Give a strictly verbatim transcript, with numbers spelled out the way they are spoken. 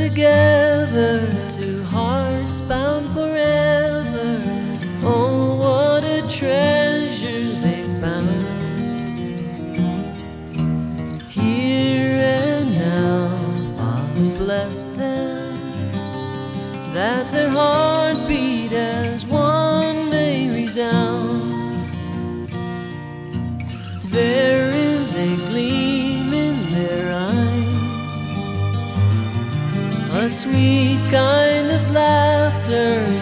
together, two hearts bound forever. Oh, what a treasure they found. Here and now, Father, bless them, that their heartbeat as one may resound. There is a gleam in their eyes, a sweet kind of laughter